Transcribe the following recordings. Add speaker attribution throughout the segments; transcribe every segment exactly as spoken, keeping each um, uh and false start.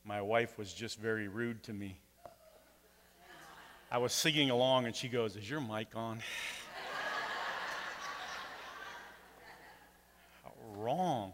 Speaker 1: my wife was just very rude to me. I was singing along, and she goes, "Is your mic on?" Wrong.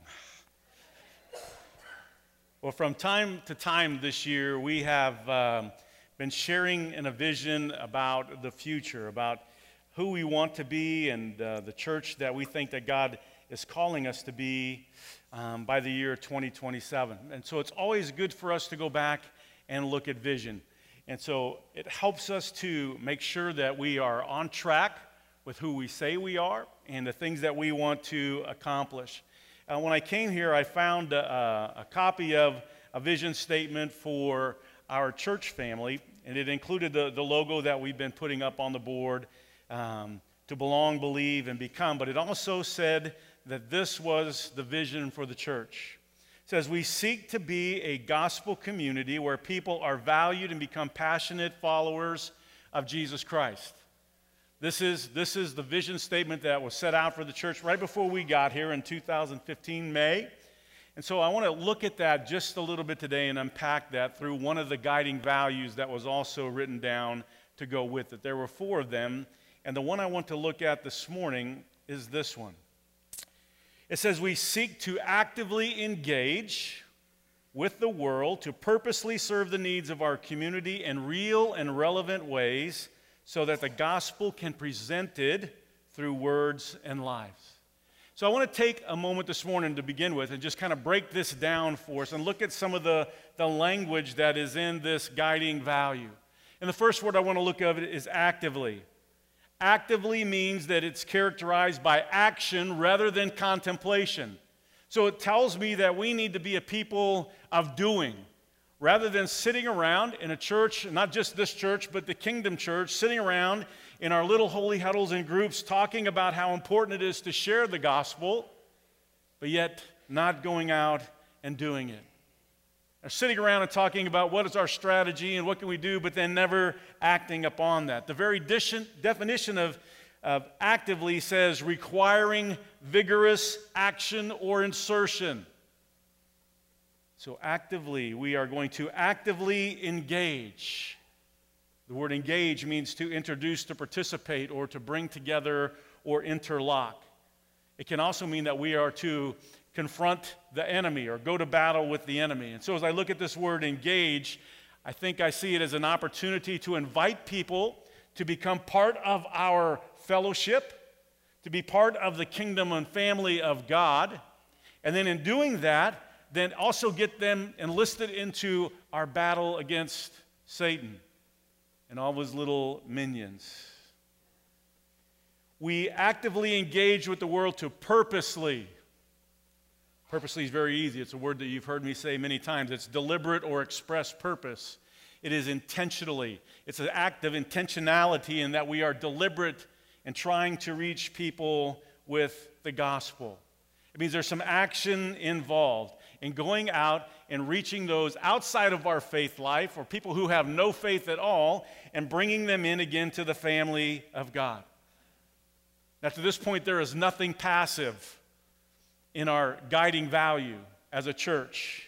Speaker 1: Well, from time to time this year, we have um, been sharing in a vision about the future, about who we want to be and uh, the church that we think that God is calling us to be um, by the year twenty twenty-seven. And so it's always good for us to go back and look at vision. And so it helps us to make sure that we are on track with who we say we are and the things that we want to accomplish. Uh, when I came here, I found a, a copy of a vision statement for our church family, and it included the, the logo that we've been putting up on the board, um, to belong, believe, and become. But it also said that this was the vision for the church. It says, "We seek to be a gospel community where people are valued and become passionate followers of Jesus Christ." This is, this is the vision statement that was set out for the church right before we got here in two thousand fifteen, May. And so I want to look at that just a little bit today and unpack that through one of the guiding values that was also written down to go with it. There were four of them, and the one I want to look at this morning is this one. It says, "We seek to actively engage with the world to purposely serve the needs of our community in real and relevant ways, so that the gospel can be presented through words and lives." So I want to take a moment this morning to begin with and just kind of break this down for us and look at some of the, the language that is in this guiding value. And the first word I want to look at is actively. Actively means that it's characterized by action rather than contemplation. So it tells me that we need to be a people of doing. Rather than sitting around in a church, not just this church, but the Kingdom Church, sitting around in our little holy huddles and groups talking about how important it is to share the gospel, but yet not going out and doing it. Or sitting around and talking about what is our strategy and what can we do, but then never acting upon that. The very definition of, of actively says requiring vigorous action or insertion. So actively, we are going to actively engage. The word engage means to introduce, to participate, or to bring together or interlock. It can also mean that we are to confront the enemy or go to battle with the enemy. And so as I look at this word engage, I think I see it as an opportunity to invite people to become part of our fellowship, to be part of the kingdom and family of God, and then in doing that, then also get them enlisted into our battle against Satan and all of his little minions. We actively engage with the world to purposely. Purposely is very easy. It's a word that you've heard me say many times. It's deliberate or express purpose. It is intentionally. It's an act of intentionality in that we are deliberate in trying to reach people with the gospel. It means there's some action involved in going out and reaching those outside of our faith life or people who have no faith at all and bringing them in again to the family of God. Now, to this point, there is nothing passive in our guiding value as a church.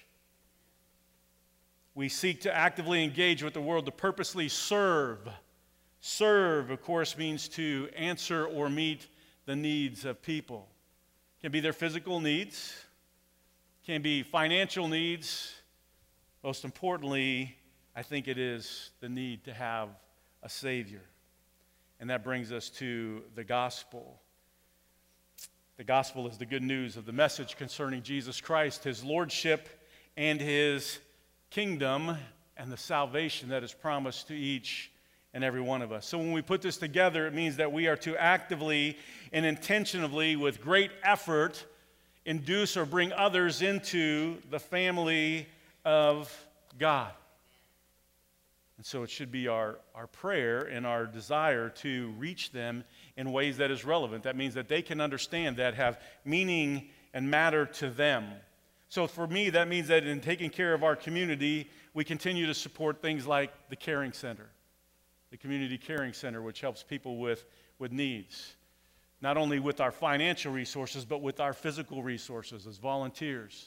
Speaker 1: We seek to actively engage with the world to purposely serve. Serve, of course, means to answer or meet the needs of people. It can be their physical needs, can be financial needs. Most importantly, I think it is the need to have a Savior. And that brings us to the gospel. The gospel is the good news of the message concerning Jesus Christ, his lordship, and his kingdom, and the salvation that is promised to each and every one of us. So when we put this together, it means that we are to actively and intentionally, with great effort, induce or bring others into the family of God. And so it should be our, our prayer and our desire to reach them in ways that is relevant. That means that they can understand, that have meaning and matter to them. So for me, that means that in taking care of our community, we continue to support things like the Caring Center, the Community Caring Center, which helps people with, with needs. Not only with our financial resources, but with our physical resources as volunteers.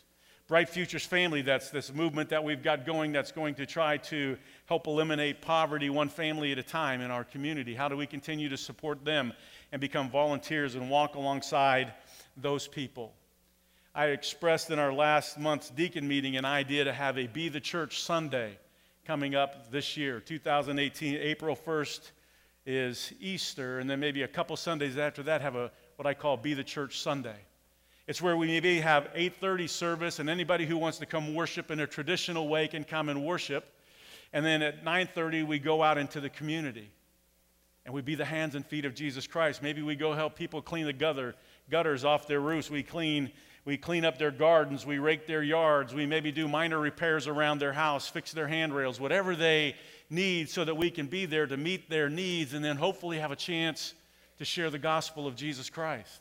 Speaker 1: Bright Futures Family, that's this movement that we've got going that's going to try to help eliminate poverty one family at a time in our community. How do we continue to support them and become volunteers and walk alongside those people? I expressed in our last month's deacon meeting an idea to have a Be the Church Sunday coming up this year, two thousand eighteen. April first is Easter, and then maybe a couple Sundays after that have a what I call Be the Church Sunday. It's where we maybe have eight thirty service, and anybody who wants to come worship in a traditional way can come and worship. And then at nine thirty, we go out into the community, and we be the hands and feet of Jesus Christ. Maybe we go help people clean the gutter, gutters off their roofs. We clean, we clean up their gardens. We rake their yards. We maybe do minor repairs around their house, fix their handrails, whatever they need, so that we can be there to meet their needs and then hopefully have a chance to share the gospel of Jesus Christ.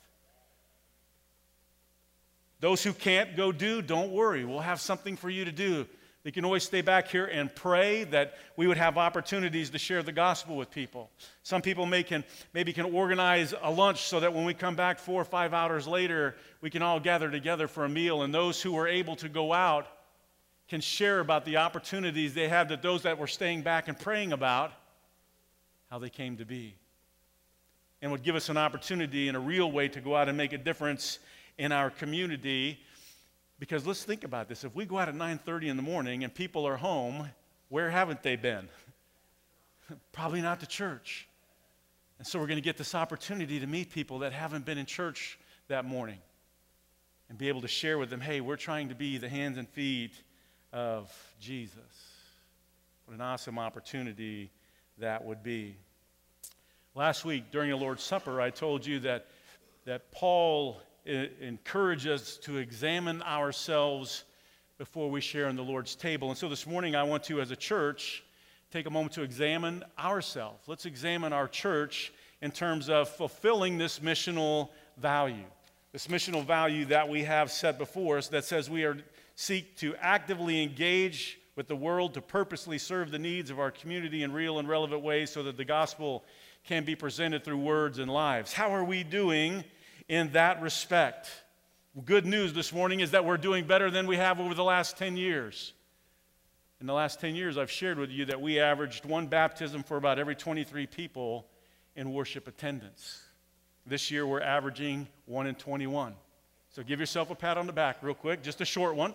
Speaker 1: Those who can't go do, don't worry. We'll have something for you to do. You can always stay back here and pray that we would have opportunities to share the gospel with people. Some people may can, maybe can organize a lunch so that when we come back four or five hours later, we can all gather together for a meal. And those who are able to go out can share about the opportunities they have, that those that were staying back and praying about, how they came to be. And would give us an opportunity in a real way to go out and make a difference in our community. Because let's think about this. If we go out at nine thirty in the morning and people are home, where haven't they been? Probably not to church. And so we're going to get this opportunity to meet people that haven't been in church that morning and be able to share with them, hey, we're trying to be the hands and feet of Jesus. What an awesome opportunity that would be. Last week during the Lord's Supper, I told you that, that Paul encourage us to examine ourselves before we share in the Lord's table. And so this morning I want to, as a church, take a moment to examine ourselves. Let's examine our church in terms of fulfilling this missional value. This missional value that we have set before us that says we are seek to actively engage with the world to purposely serve the needs of our community in real and relevant ways so that the gospel can be presented through words and lives. How are we doing in that respect? Good news this morning is that we're doing better than we have over the last ten years. In the last ten years, I've shared with you that we averaged one baptism for about every twenty-three people in worship attendance. This year, we're averaging one in twenty-one. So give yourself a pat on the back real quick, just a short one.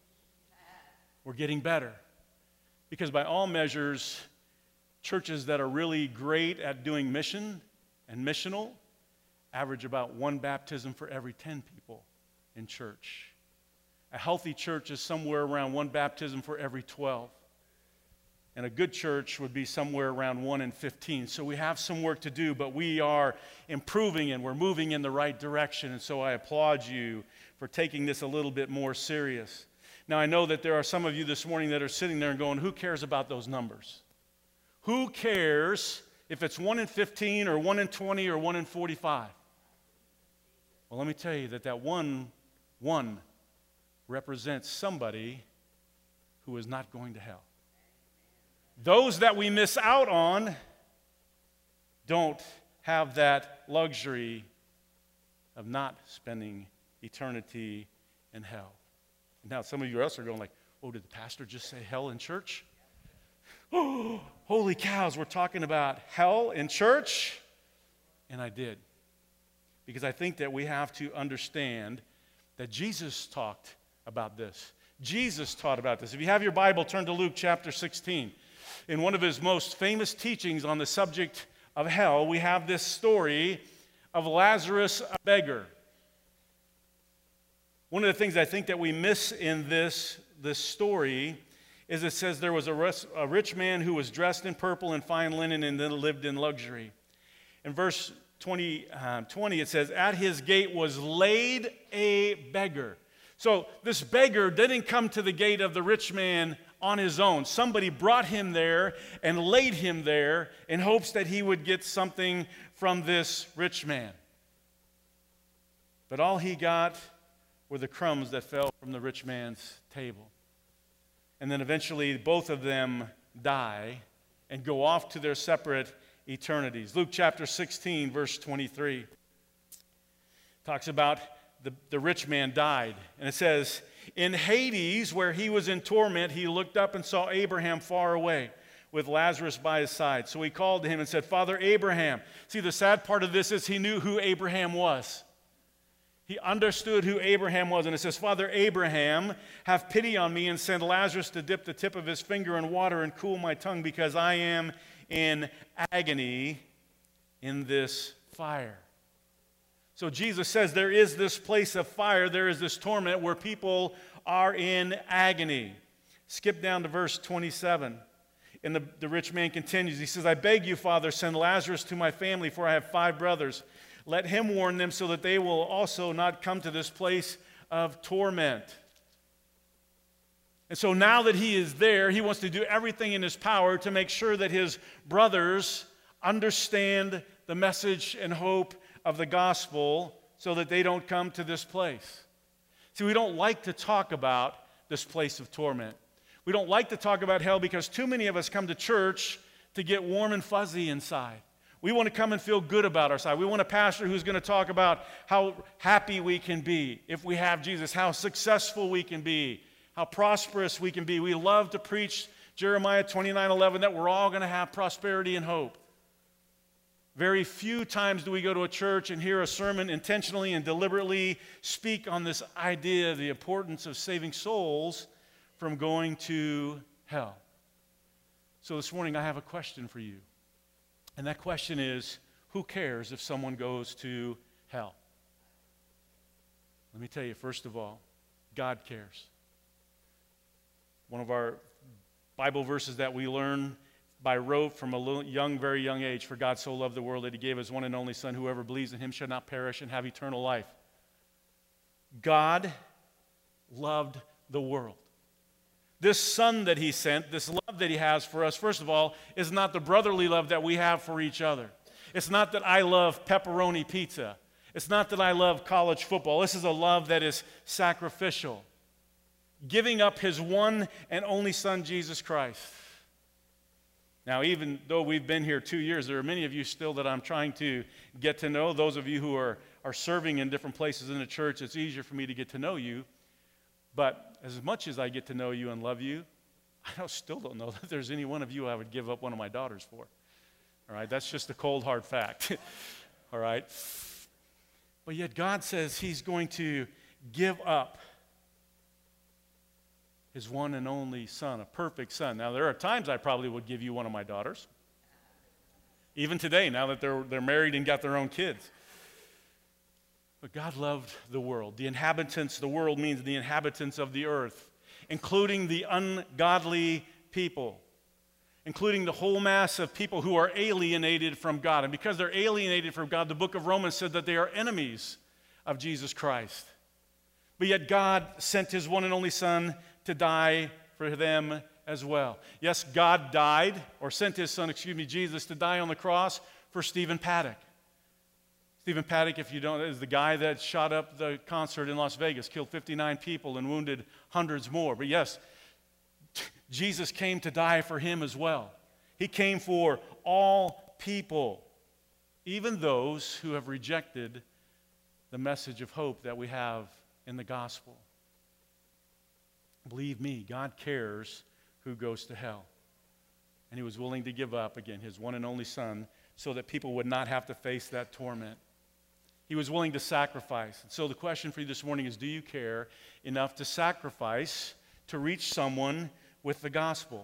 Speaker 1: We're getting better. Because by all measures, churches that are really great at doing mission and missional average about one baptism for every ten people in church. A healthy church is somewhere around one baptism for every twelve. And a good church would be somewhere around one in fifteen. So we have some work to do, but we are improving and we're moving in the right direction. And so I applaud you for taking this a little bit more serious. Now, I know that there are some of you this morning that are sitting there and going, who cares about those numbers? Who cares if it's one in fifteen or one in twenty or one in forty-five? Well, let me tell you that that one, one represents somebody who is not going to hell. Those that we miss out on don't have that luxury of not spending eternity in hell. Now, some of you else are going like, oh, did the pastor just say hell in church? Oh, holy cows, we're talking about hell in church? And I did. Because I think that we have to understand that Jesus talked about this. Jesus taught about this. If you have your Bible, turn to Luke chapter sixteen. In one of his most famous teachings on the subject of hell, we have this story of Lazarus, a beggar. One of the things I think that we miss in this, this story is it says there was a, res, a rich man who was dressed in purple and fine linen and then lived in luxury. In verse twenty, uh, twenty, it says, at his gate was laid a beggar. So this beggar didn't come to the gate of the rich man on his own. Somebody brought him there and laid him there in hopes that he would get something from this rich man. But all he got were the crumbs that fell from the rich man's table. And then eventually both of them die and go off to their separate eternities. Luke chapter sixteen, verse twenty-three talks about the, the rich man died. And it says, In Hades, where he was in torment, he looked up and saw Abraham far away with Lazarus by his side. So he called to him and said, Father Abraham. See, the sad part of this is he knew who Abraham was. He understood who Abraham was. And it says, Father Abraham, have pity on me and send Lazarus to dip the tip of his finger in water and cool my tongue, because I am in agony in this fire. So Jesus says there is this place of fire, there is this torment where people are in agony. Skip down to verse twenty-seven. And the, the rich man continues. He says, I beg you, Father, send Lazarus to my family, for I have five brothers. Let him warn them so that they will also not come to this place of torment. And so now that he is there, he wants to do everything in his power to make sure that his brothers understand the message and hope of the gospel so that they don't come to this place. See, we don't like to talk about this place of torment. We don't like to talk about hell because too many of us come to church to get warm and fuzzy inside. We want to come and feel good about ourselves. We want a pastor who's going to talk about how happy we can be if we have Jesus, how successful we can be, how prosperous we can be. We love to preach Jeremiah twenty-nine eleven that we're all going to have prosperity and hope. Very few times do we go to a church and hear a sermon intentionally and deliberately speak on this idea of the importance of saving souls from going to hell. So this morning I have a question for you. And that question is, who cares if someone goes to hell? Let me tell you, first of all, God cares. One of our Bible verses that we learn by rote from a young, very young age, for God so loved the world that he gave his one and only Son, whoever believes in him shall not perish and have eternal life. God loved the world. This Son that he sent, this love that he has for us, first of all, is not the brotherly love that we have for each other. It's not that I love pepperoni pizza. It's not that I love college football. This is a love that is sacrificial, giving up his one and only Son, Jesus Christ. Now, even though we've been here two years, there are many of you still that I'm trying to get to know. Those of you who are, are serving in different places in the church, it's easier for me to get to know you. But as much as I get to know you and love you, I still don't know that there's any one of you I would give up one of my daughters for. All right, that's just a cold, hard fact. All right? But yet God says he's going to give up his one and only Son, a perfect Son. Now, there are times I probably would give you one of my daughters. Even today, now that they're, they're married and got their own kids. But God loved the world. The inhabitants, the world means the inhabitants of the earth, including the ungodly people, including the whole mass of people who are alienated from God. And because they're alienated from God, the book of Romans said that they are enemies of Jesus Christ. But yet God sent his one and only Son to die for them as well. Yes, God died, or sent his Son, excuse me, Jesus, to die on the cross for Stephen Paddock. Stephen Paddock, if you don't, is the guy that shot up the concert in Las Vegas, killed fifty-nine people and wounded hundreds more. But yes, Jesus came to die for him as well. He came for all people, even those who have rejected the message of hope that we have in the gospel. Believe me, God cares who goes to hell. And he was willing to give up, again, his one and only Son so that people would not have to face that torment. He was willing to sacrifice. And so the question for you this morning is, do you care enough to sacrifice to reach someone with the gospel?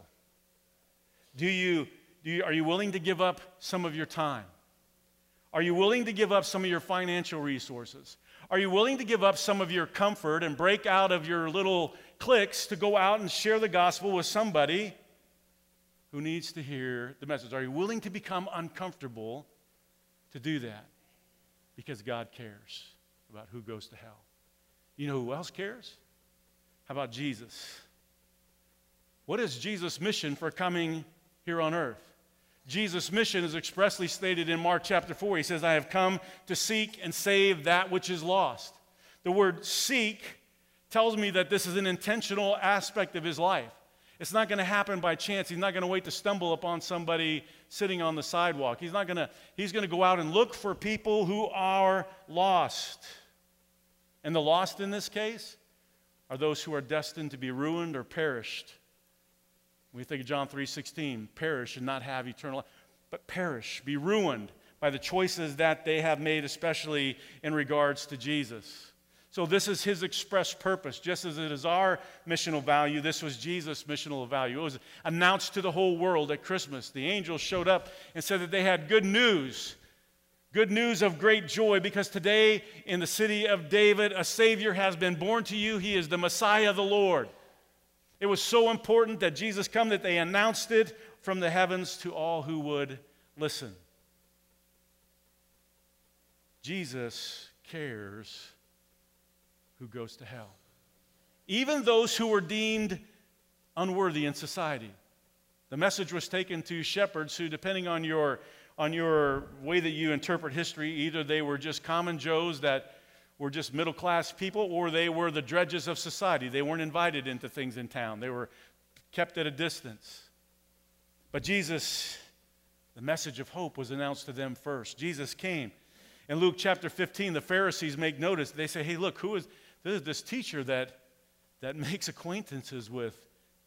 Speaker 1: Do you, do you, are you willing to give up some of your time? Are you willing to give up some of your financial resources? Are you willing to give up some of your comfort and break out of your little cliques to go out and share the gospel with somebody who needs to hear the message? Are you willing to become uncomfortable to do that? Because God cares about who goes to hell. You know who else cares? How about Jesus? What is Jesus' mission for coming here on earth? Jesus' mission is expressly stated in Mark chapter four. He says, I have come to seek and save that which is lost. The word seek tells me that this is an intentional aspect of his life. It's not going to happen by chance. He's not going to wait to stumble upon somebody sitting on the sidewalk. He's not going to, he's going to go out and look for people who are lost. And the lost in this case are those who are destined to be ruined or perished. When we think of John three sixteen, perish and not have eternal life, but perish, be ruined by the choices that they have made, especially in regards to Jesus. So this is his express purpose. Just as it is our missional value, this was Jesus' missional value. It was announced to the whole world at Christmas. The angels showed up and said that they had good news, good news of great joy, because today in the city of David, a Savior has been born to you. He is the Messiah, the Lord. It was so important that Jesus come that they announced it from the heavens to all who would listen. Jesus cares who goes to hell. Even those who were deemed unworthy in society. The message was taken to shepherds who, depending on your, on your way that you interpret history, either they were just common Joes that were just middle-class people, or they were the dredges of society. They weren't invited into things in town. They were kept at a distance. But Jesus, the message of hope was announced to them first. Jesus came. In Luke chapter fifteen, the Pharisees make notice. They say, hey, look, who is this, this teacher that, that makes acquaintances with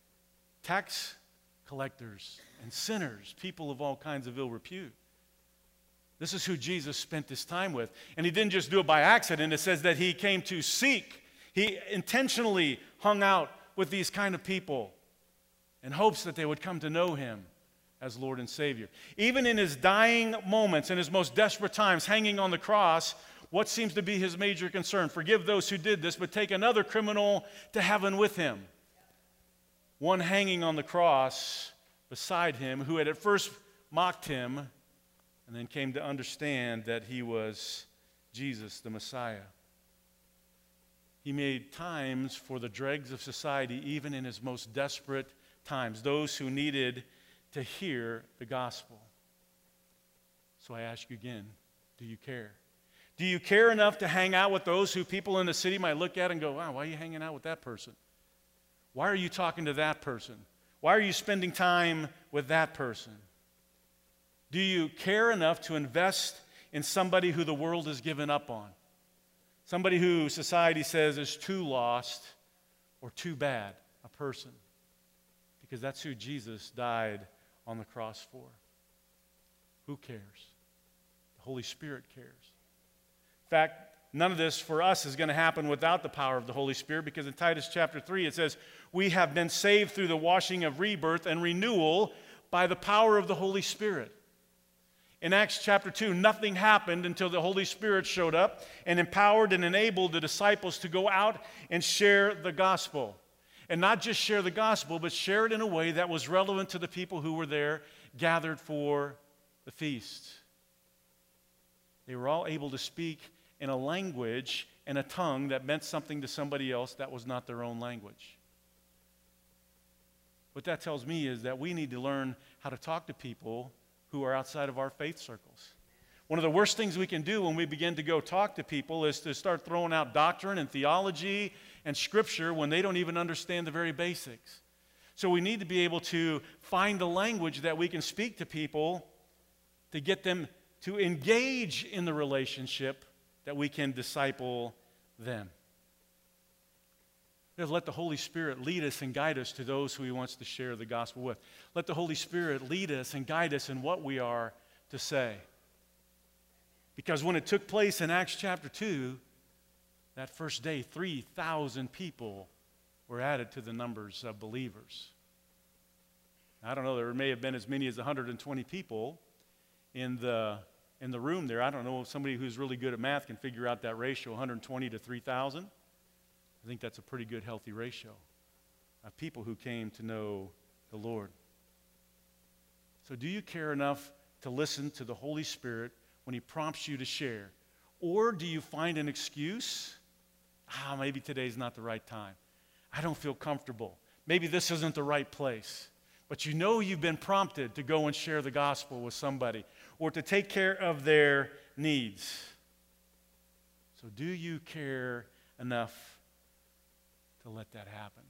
Speaker 1: tax collectors and sinners, people of all kinds of ill repute? This is who Jesus spent his time with. And he didn't just do it by accident. It says that he came to seek. He intentionally hung out with these kind of people in hopes that they would come to know him as Lord and Savior. Even in his dying moments, in his most desperate times, hanging on the cross, what seems to be his major concern? Forgive those who did this, but take another criminal to heaven with him. One hanging on the cross beside him, who had at first mocked him, and then came to understand that he was Jesus, the Messiah. He made times for the dregs of society, even in his most desperate times, those who needed to hear the gospel. So I ask you again, do you care? Do you care enough to hang out with those who people in the city might look at and go, wow, why are you hanging out with that person? Why are you talking to that person? Why are you spending time with that person? Do you care enough to invest in somebody who the world has given up on? Somebody who society says is too lost or too bad a person? Because that's who Jesus died on the cross for. Who cares? The Holy Spirit cares. In fact, none of this for us is going to happen without the power of the Holy Spirit, because in Titus chapter three it says, we have been saved through the washing of rebirth and renewal by the power of the Holy Spirit. In Acts chapter two, nothing happened until the Holy Spirit showed up and empowered and enabled the disciples to go out and share the gospel. And not just share the gospel, but share it in a way that was relevant to the people who were there gathered for the feast. They were all able to speak in a language and a tongue that meant something to somebody else that was not their own language. What that tells me is that we need to learn how to talk to people who are outside of our faith circles. One of the worst things we can do when we begin to go talk to people is to start throwing out doctrine and theology and scripture when they don't even understand the very basics. So we need to be able to find a language that we can speak to people to get them to engage in the relationship that we can disciple them. Let the Holy Spirit lead us and guide us to those who he wants to share the gospel with. Let the Holy Spirit lead us and guide us in what we are to say. Because when it took place in Acts chapter two, that first day, three thousand people were added to the numbers of believers. I don't know, there may have been as many as one hundred twenty people in the, in the room there. I don't know if somebody who's really good at math can figure out that ratio, one hundred twenty to three thousand. I think that's a pretty good, healthy ratio of people who came to know the Lord. So do you care enough to listen to the Holy Spirit when he prompts you to share? Or do you find an excuse? Ah, maybe today's not the right time. I don't feel comfortable. Maybe this isn't the right place. But you know you've been prompted to go and share the gospel with somebody or to take care of their needs. So do you care enough to let that happen?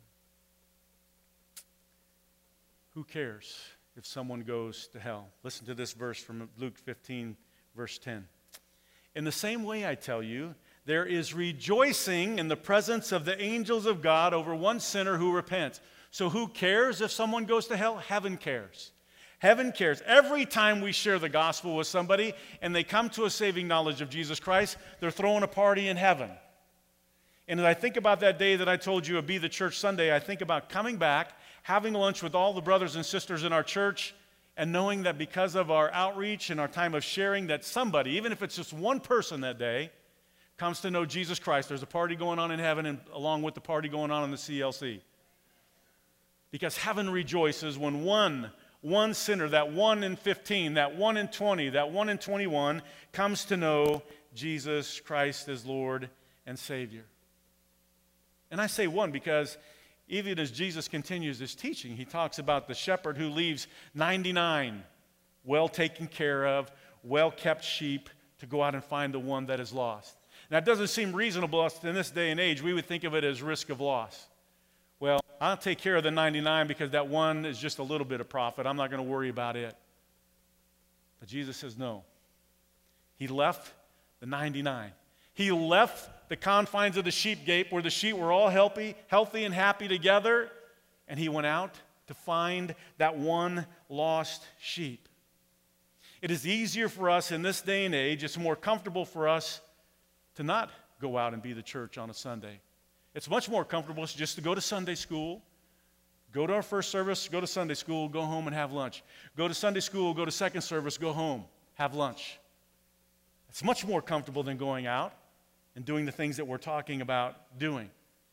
Speaker 1: Who cares if someone goes to hell? Listen to this verse from Luke fifteen, verse ten. In the same way I tell you there is rejoicing in the presence of the angels of God over one sinner who repents. So who cares if someone goes to hell? Heaven cares. Heaven cares. Every time we share the gospel with somebody and they come to a saving knowledge of Jesus Christ, they're throwing a party in heaven. And as I think about that day that I told you would be the church Sunday, I think about coming back, having lunch with all the brothers and sisters in our church, and knowing that because of our outreach and our time of sharing, that somebody, even if it's just one person that day, comes to know Jesus Christ. There's a party going on in heaven and along with the party going on in the C L C. Because heaven rejoices when one, one sinner, that one in fifteen, that one in twenty, that one in twenty-one, comes to know Jesus Christ as Lord and Savior. And I say one because even as Jesus continues his teaching, he talks about the shepherd who leaves ninety-nine well taken care of, well-kept sheep to go out and find the one that is lost. Now, it doesn't seem reasonable in this day and age. We would think of it as risk of loss. Well, I'll take care of the ninety-nine because that one is just a little bit of profit. I'm not going to worry about it. But Jesus says no. He left the ninety-nine. He left the confines of the sheep gate where the sheep were all healthy, healthy and happy together, and he went out to find that one lost sheep. It is easier for us in this day and age, it's more comfortable for us to not go out and be the church on a Sunday. It's much more comfortable just to go to Sunday school, go to our first service, go to Sunday school, go home and have lunch. Go to Sunday school, go to second service, go home, have lunch. It's much more comfortable than going out and doing the things that we're talking about doing.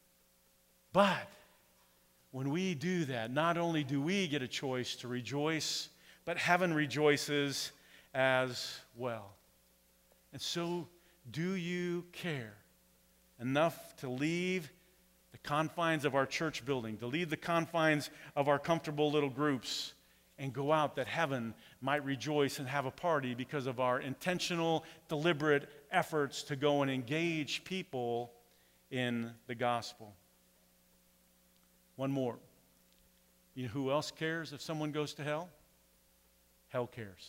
Speaker 1: But when we do that, not only do we get a choice to rejoice, but heaven rejoices as well. And so, do you care enough to leave the confines of our church building, to leave the confines of our comfortable little groups, and go out that heaven might rejoice and have a party because of our intentional, deliberate efforts to go and engage people in the gospel? One more. You know who else cares if someone goes to hell? Hell cares.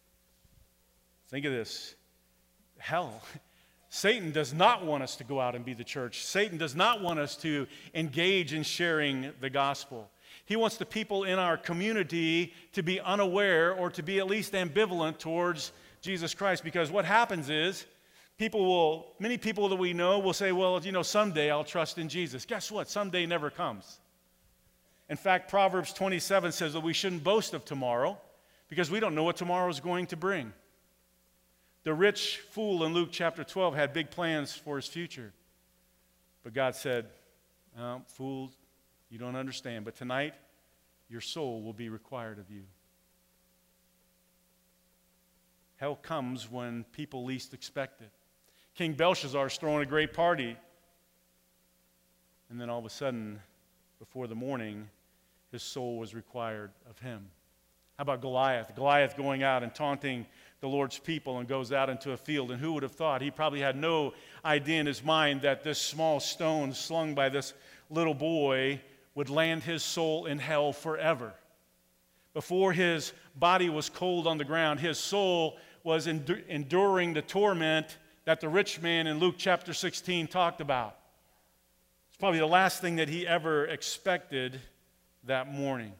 Speaker 1: Think of this. Hell. Satan does not want us to go out and be the church. Satan does not want us to engage in sharing the gospel. He wants the people in our community to be unaware or to be at least ambivalent towards Jesus Christ, because what happens is people will, many people that we know will say, well, you know, someday I'll trust in Jesus. Guess what? Someday never comes. In fact, Proverbs twenty-seven says that we shouldn't boast of tomorrow because we don't know what tomorrow is going to bring. The rich fool in Luke chapter twelve had big plans for his future. But God said, oh, fool, you don't understand, but tonight your soul will be required of you. Hell comes when people least expect it. King Belshazzar is throwing a great party, and then all of a sudden, before the morning, his soul was required of him. How about Goliath? Goliath going out and taunting the Lord's people and goes out into a field. And who would have thought? He probably had no idea in his mind that this small stone slung by this little boy would land his soul in hell forever. Before his body was cold on the ground, his soul was endu- enduring the torment that the rich man in Luke chapter sixteen talked about. It's probably the last thing that he ever expected that morning.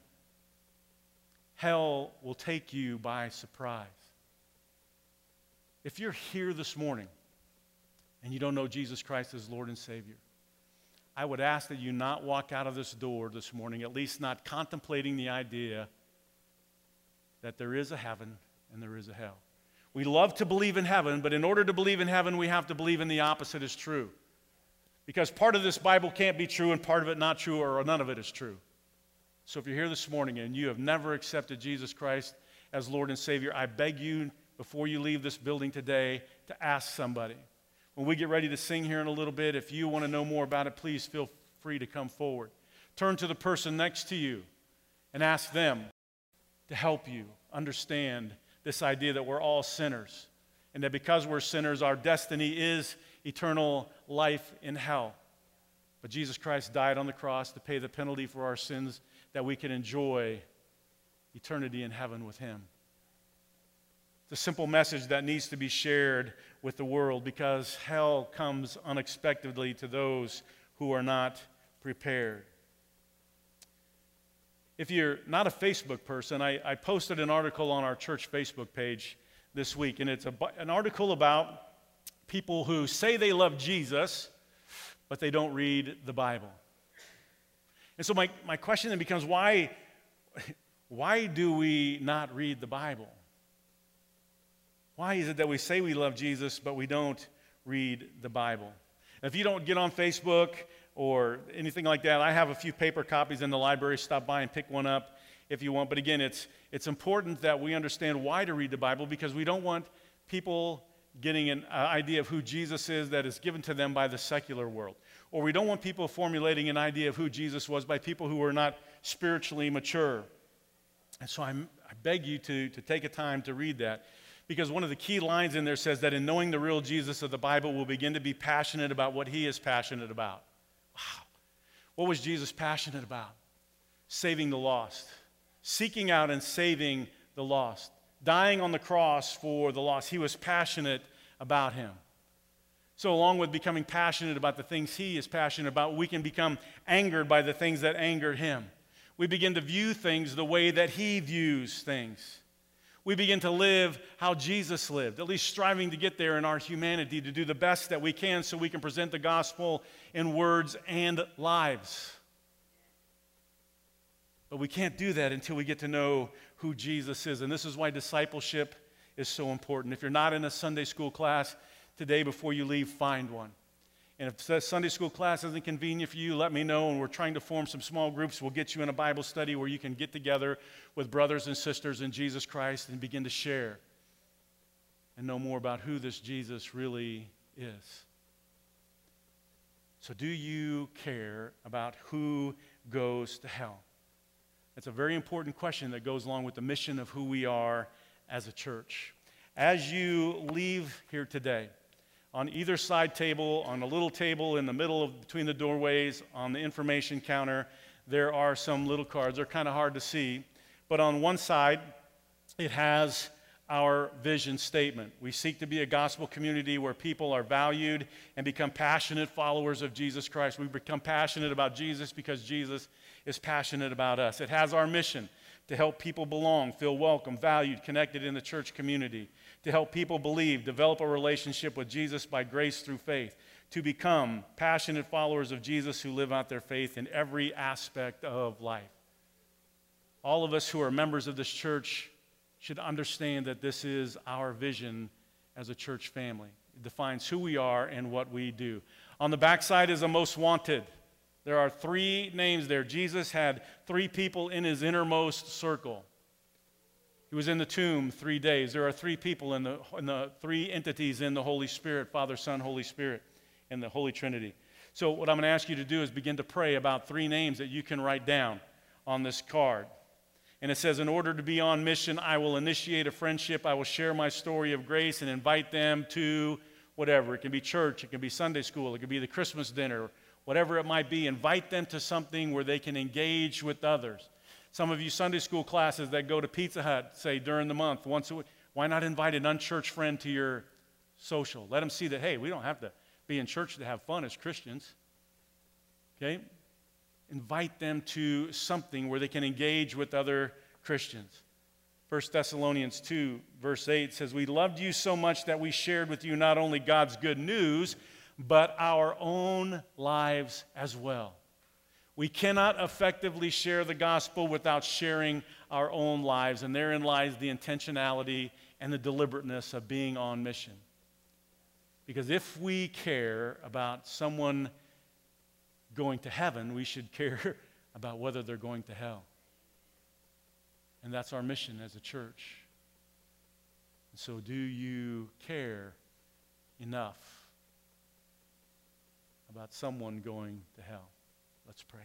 Speaker 1: Hell will take you by surprise. If you're here this morning and you don't know Jesus Christ as Lord and Savior, I would ask that you not walk out of this door this morning, at least not contemplating the idea that there is a heaven and there is a hell. We love to believe in heaven, but in order to believe in heaven, we have to believe in the opposite is true. Because part of this Bible can't be true and part of it not true, or none of it is true. So if you're here this morning and you have never accepted Jesus Christ as Lord and Savior, I beg you, before you leave this building today, to ask somebody. When we get ready to sing here in a little bit, if you want to know more about it, please feel free to come forward. Turn to the person next to you and ask them to help you understand this idea that we're all sinners, and that because we're sinners, our destiny is eternal life in hell. But Jesus Christ died on the cross to pay the penalty for our sins, that we can enjoy eternity in heaven with him. It's a simple message that needs to be shared with the world because hell comes unexpectedly to those who are not prepared. If you're not a Facebook person, I, I posted an article on our church Facebook page this week, and it's a, an article about people who say they love Jesus, but they don't read the Bible. And so my, my question then becomes, why, why do we not read the Bible? Why is it that we say we love Jesus, but we don't read the Bible? If you don't get on Facebook or anything like that, I have a few paper copies in the library. Stop by and pick one up if you want. But again, it's, it's important that we understand why to read the Bible, because we don't want people getting an uh, idea of who Jesus is that is given to them by the secular world. Or we don't want people formulating an idea of who Jesus was by people who are not spiritually mature. And so I'm, I beg you to, to take a time to read that. Because one of the key lines in there says that in knowing the real Jesus of the Bible, we'll begin to be passionate about what he is passionate about. Wow. What was Jesus passionate about? Saving the lost. Seeking out and saving the lost. Dying on the cross for the lost. He was passionate about him. So along with becoming passionate about the things he is passionate about, we can become angered by the things that angered him. We begin to view things the way that he views things. We begin to live how Jesus lived, at least striving to get there in our humanity, to do the best that we can so we can present the gospel in words and lives. But we can't do that until we get to know who Jesus is. And this is why discipleship is so important. If you're not in a Sunday school class today, before you leave, find one. And if the Sunday school class isn't convenient for you, let me know, and we're trying to form some small groups. We'll get you in a Bible study where you can get together with brothers and sisters in Jesus Christ and begin to share and know more about who this Jesus really is. So do you care about who goes to hell? It's a very important question that goes along with the mission of who we are as a church. As you leave here today, on either side table, on a little table in the middle of between the doorways, on the information counter, there are some little cards. They're kind of hard to see. But on one side, it has our vision statement. We seek to be a gospel community where people are valued and become passionate followers of Jesus Christ. We become passionate about Jesus because Jesus is passionate about us. It has our mission to help people belong, feel welcome, valued, connected in the church community, to help people believe, develop a relationship with Jesus by grace through faith, to become passionate followers of Jesus who live out their faith in every aspect of life. All of us who are members of this church should understand that this is our vision as a church family. It defines who we are and what we do. On the backside is a most wanted. There are three names there. Jesus had three people in his innermost circle. He was in the tomb three days. There are three people in the, in the three entities in the Holy Spirit, Father, Son, Holy Spirit, in the Holy Trinity. So what I'm going to ask you to do is begin to pray about three names that you can write down on this card. And it says, in order to be on mission, I will initiate a friendship. I will share my story of grace and invite them to whatever. It can be church. It can be Sunday school. It can be the Christmas dinner. Whatever it might be, invite them to something where they can engage with others. Some of you Sunday school classes that go to Pizza Hut, say during the month, once a week, why not invite an unchurched friend to your social? Let them see that, hey, we don't have to be in church to have fun as Christians. Okay? Invite them to something where they can engage with other Christians. First Thessalonians two, verse eight says, we loved you so much that we shared with you not only God's good news, but our own lives as well. We cannot effectively share the gospel without sharing our own lives, and therein lies the intentionality and the deliberateness of being on mission. Because if we care about someone going to heaven, we should care about whether they're going to hell. And that's our mission as a church. And so do you care enough about someone going to hell? Let's pray.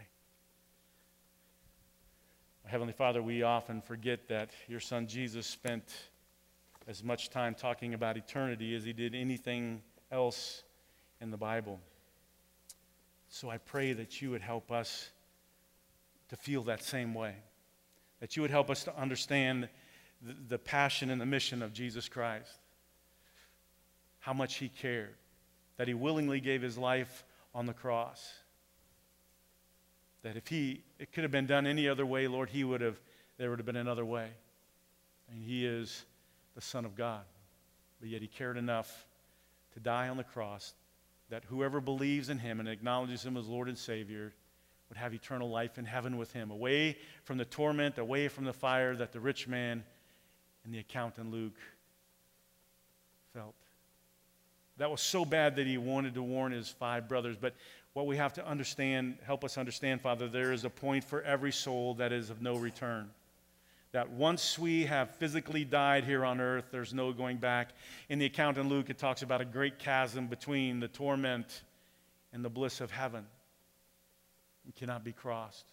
Speaker 1: Heavenly Father, we often forget that your Son Jesus spent as much time talking about eternity as he did anything else in the Bible. So I pray that you would help us to feel that same way, that you would help us to understand the, the passion and the mission of Jesus Christ. How much he cared, that he willingly gave his life on the cross. That if he, it could have been done any other way, Lord, he would have, there would have been another way. And he is the Son of God. But yet he cared enough to die on the cross that whoever believes in him and acknowledges him as Lord and Savior would have eternal life in heaven with him, away from the torment, away from the fire that the rich man and the accountant Luke felt. That was so bad that he wanted to warn his five brothers. But what we have to understand, help us understand, Father, there is a point for every soul that is of no return. That once we have physically died here on earth, there's no going back. In the account in Luke, it talks about a great chasm between the torment and the bliss of heaven. It cannot be crossed.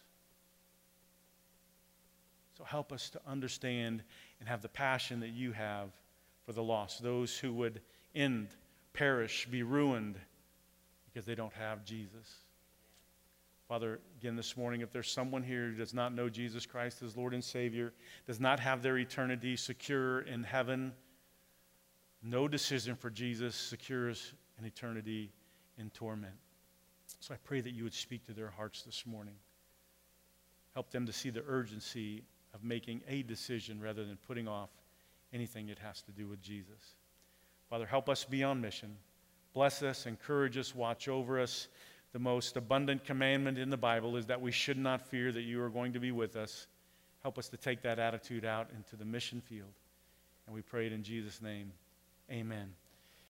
Speaker 1: So help us to understand and have the passion that you have for the lost, those who would end, perish, be ruined because they don't have Jesus. Father, again this morning, if there's someone here who does not know Jesus Christ as Lord and Savior, does not have their eternity secure in heaven, no decision for Jesus secures an eternity in torment. So I pray that you would speak to their hearts this morning. Help them to see the urgency of making a decision rather than putting off anything that has to do with Jesus. Father, help us be on mission. Bless us, encourage us, watch over us. The most abundant commandment in the Bible is that we should not fear that you are going to be with us. Help us to take that attitude out into the mission field. And we pray it in Jesus' name. Amen.